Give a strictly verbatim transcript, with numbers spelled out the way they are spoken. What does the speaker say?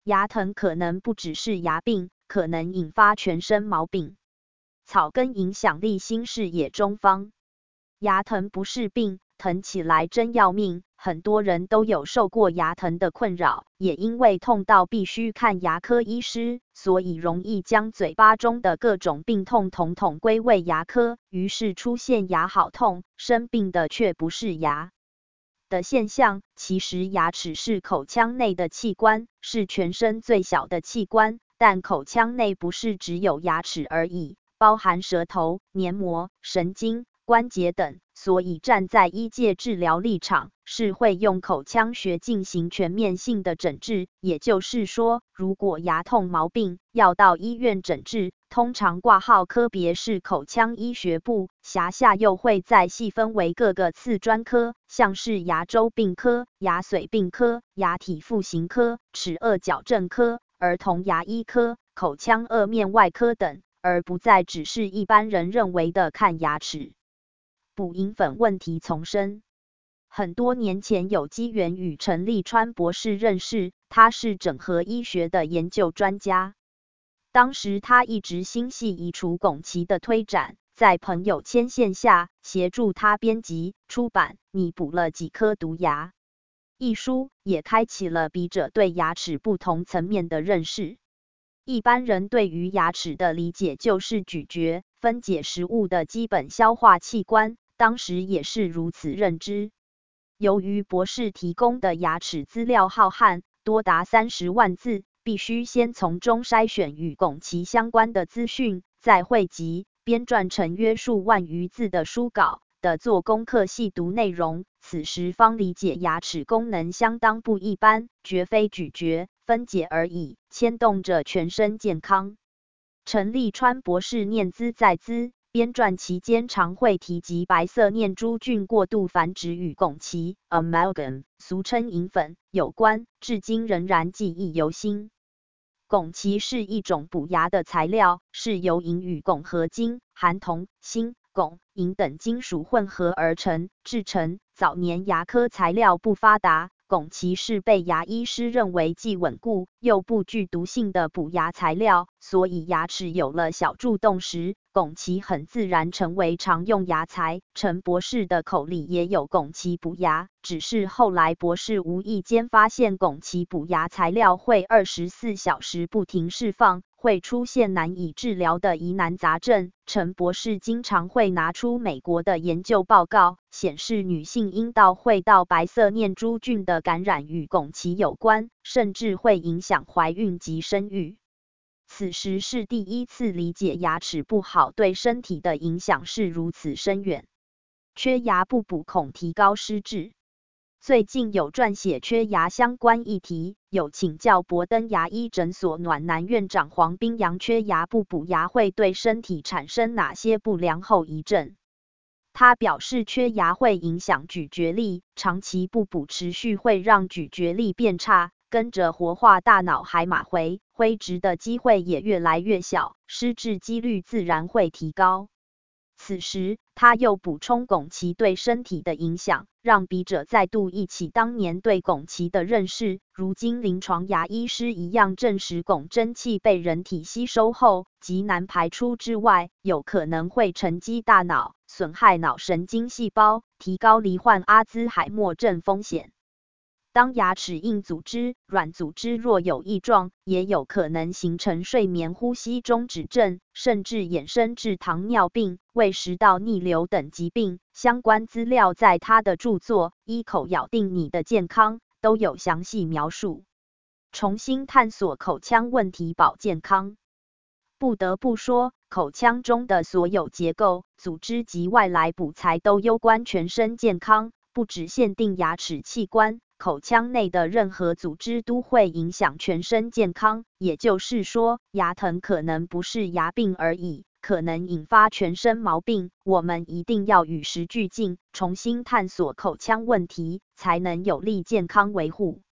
牙疼可能不只是牙病，可能引发全身毛病。草根影响力新视野中方，牙疼不是病，疼起来真要命。很多人都有受过牙疼的困扰，也因为痛到必须看牙科医师，所以容易将嘴巴中的各种病痛统统归为牙科，于是出现牙好痛，生病的却不是牙的现象。其实牙齿是口腔内的器官，是全身最小的器官，但口腔内不是只有牙齿而已，包含舌头、黏膜、神经、关节等，所以站在医界治疗立场，是会用口腔学进行全面性的诊治。也就是说，如果牙痛毛病要到医院诊治，通常挂号科别是口腔医学部，辖下又会再细分为各个次专科，像是牙周病科、牙髓病科、牙体复形科、齿颚矫正科、儿童牙医科、口腔颚面外科等，而不再只是一般人认为的看牙齿。补银粉问题丛生。很多年前有机缘与陈立川博士认识，他是整合医学的研究专家。当时他一直心系移除汞齐的推展，在朋友牵线下，协助他编辑、出版《你补了几颗毒牙》一书，也开启了笔者对牙齿不同层面的认识。一般人对于牙齿的理解就是咀嚼、分解食物的基本消化器官，当时也是如此认知。由于博士提供的牙齿资料浩瀚，多达三十万字，必须先从中筛选与汞齐相关的资讯，再汇集、编撰成约数万余字的书稿的做功课细读内容，此时方理解牙齿功能相当不一般，绝非咀嚼、分解而已，牵动着全身健康。陈立川博士念兹在兹，编撰期间常会提及白色念珠菌过度繁殖与汞齐 amalgam 俗称银粉有关，至今仍然记忆犹新。汞齐是一种补牙的材料，是由银与汞合金、含铜、锌、汞、银等金属混合而成制成。早年牙科材料不发达，汞齐是被牙医师认为既稳固又不具毒性的补牙材料，所以牙齿有了小蛀洞时，汞齐很自然成为常用牙材。陈博士的口里也有汞齐补牙，只是后来博士无意间发现汞齐补牙材料会二十四小时不停释放，会出现难以治疗的疑难杂症。陈博士经常会拿出美国的研究报告，显示女性阴道会到白色念珠菌的感染与汞齐有关，甚至会影响怀孕及生育。此时是第一次理解牙齿不好对身体的影响是如此深远。缺牙不补恐提高失智。最近有撰写缺牙相关议题，有请教博登牙医诊所暖男院长黄彬阳，缺牙不补牙会对身体产生哪些不良后遗症？他表示，缺牙会影响咀嚼力，长期不补持续会让咀嚼力变差，跟着活化大脑海马回，灰质的机会也越来越小，失智几率自然会提高。此时，他又补充汞齐对身体的影响，让笔者再度忆起当年对汞齐的认识。如今临床牙医师一样证实，汞真气被人体吸收后，极难排出之外，有可能会沉积大脑，损害脑神经细胞，提高罹患阿兹海默症风险。当牙齿硬组织、软组织若有异状，也有可能形成睡眠呼吸中止症，甚至衍生至糖尿病、胃食道逆流等疾病。相关资料在他的著作《一口咬定你的健康》都有详细描述。重新探索口腔问题保健康。不得不说，口腔中的所有结构、组织及外来补材都攸关全身健康，不只限定牙齿器官。口腔内的任何组织都会影响全身健康，也就是说，牙疼可能不是牙病而已，可能引发全身毛病。我们一定要与时俱进，重新探索口腔问题，才能有力健康维护。